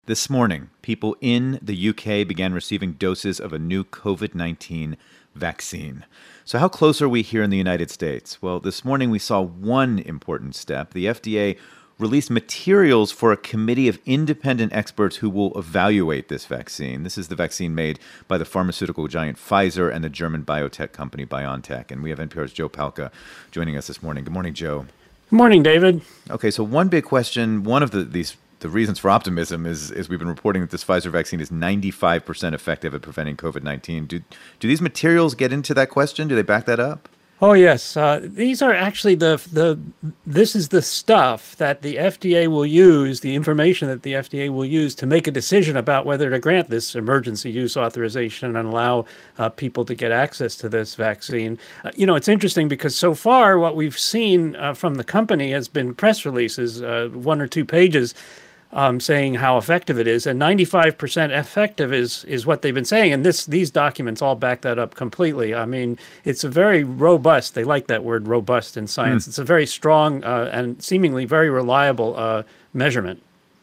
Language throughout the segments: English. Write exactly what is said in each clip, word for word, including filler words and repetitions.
This morning, people in the U K began receiving doses of a new COVID nineteen vaccine. So how close are we here in the United States? Well, this morning we saw one important step. The F D A released materials for a committee of independent experts who will evaluate this vaccine. This is the vaccine made by the pharmaceutical giant Pfizer and the German biotech company BioNTech. And we have N P R's Joe Palca joining us this morning. Good morning, Joe. Good morning, David. Okay, so one big question, one of the these the reasons for optimism is, is we've been reporting that this Pfizer vaccine is ninety-five percent effective at preventing COVID nineteen. Do, do these materials get into that question? Do they back that up? Oh, yes. Uh, these are actually the, the, this is the stuff that the F D A will use, the information that the F D A will use to make a decision about whether to grant this emergency use authorization and allow uh, people to get access to this vaccine. Uh, you know, it's interesting because so far what we've seen uh, from the company has been press releases, uh, one or two pages, Um, saying how effective it is, and ninety-five percent effective is is what they've been saying, and this these documents all back that up completely. I mean, it's a very robust. They like that word, robust, in science. Mm. It's a very strong uh, and seemingly very reliable uh, measurement.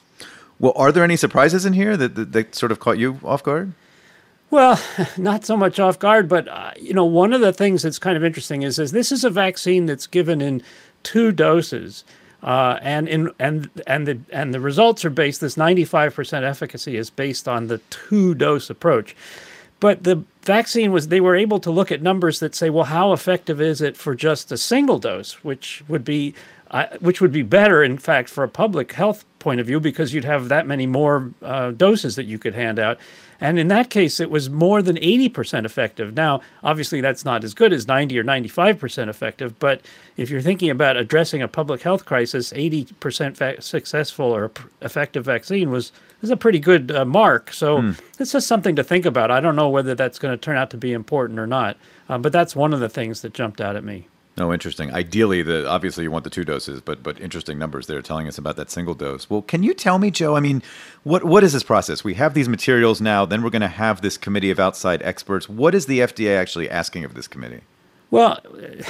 Well, are there any surprises in here that, that that sort of caught you off guard? Well, not so much off guard, but uh, you know, one of the things that's kind of interesting is, is this is a vaccine that's given in two doses. Uh, and in and and the and the results are based. This ninety-five percent efficacy is based on the two-dose approach. But the vaccine was they were able to look at numbers that say, well, how effective is it for just a single dose, which would be uh, which would be better, in fact, for a public health point of view, because you'd have that many more uh, doses that you could hand out. And in that case, it was more than eighty percent effective. Now, obviously, that's not as good as ninety or ninety-five percent effective. But if you're thinking about addressing a public health crisis, eighty percent fa- successful or effective vaccine was is a pretty good uh, mark. So mm. it's just something to think about. I don't know whether that's going to turn out to be important or not. Uh, but that's one of the things that jumped out at me. Oh, interesting. Ideally, the obviously you want the two doses, but but interesting numbers there telling us about that single dose. Well, can you tell me, Joe, I mean, what what is this process? We have these materials now, then we're going to have this committee of outside experts. What is the F D A actually asking of this committee? Well,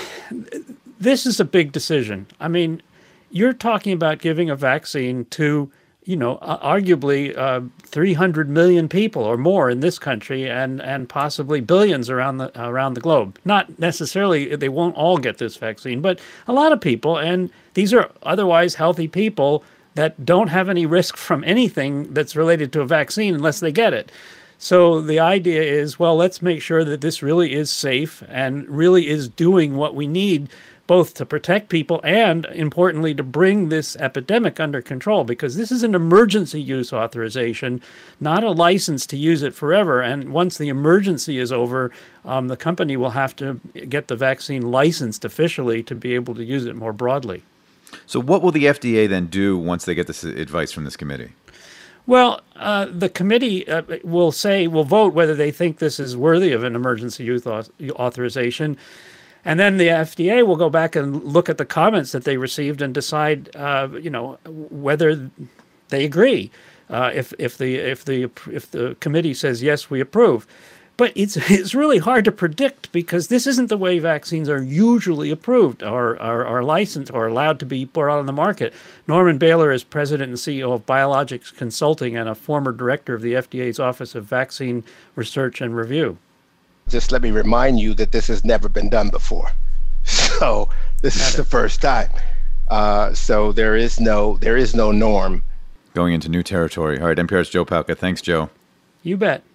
this is a big decision. I mean, you're talking about giving a vaccine to, you know, arguably uh, three hundred million people or more in this country, and, and possibly billions around the around the globe. Not necessarily, they won't all get this vaccine, but a lot of people, and these are otherwise healthy people that don't have any risk from anything that's related to a vaccine unless they get it. So the idea is, well, let's make sure that this really is safe and really is doing what we need, both to protect people and, importantly, to bring this epidemic under control, because this is an emergency use authorization, not a license to use it forever. And once the emergency is over, um, the company will have to get the vaccine licensed officially to be able to use it more broadly. So what will the F D A then do once they get this advice from this committee? Well, uh, the committee uh, will say, will vote whether they think this is worthy of an emergency use authorization. And then the F D A will go back and look at the comments that they received and decide, uh, you know, whether they agree. Uh, if if the if the if the committee says yes, we approve. But it's it's really hard to predict, because this isn't the way vaccines are usually approved or are, are licensed or allowed to be put on the market. Norman Baylor is president and C E O of Biologics Consulting and a former director of the F D A's Office of Vaccine Research and Review. Just let me remind you that this has never been done before. So this is the first time. Uh, so there is no there is no norm. Going into new territory. All right, N P R's Joe Palca. Thanks, Joe. You bet.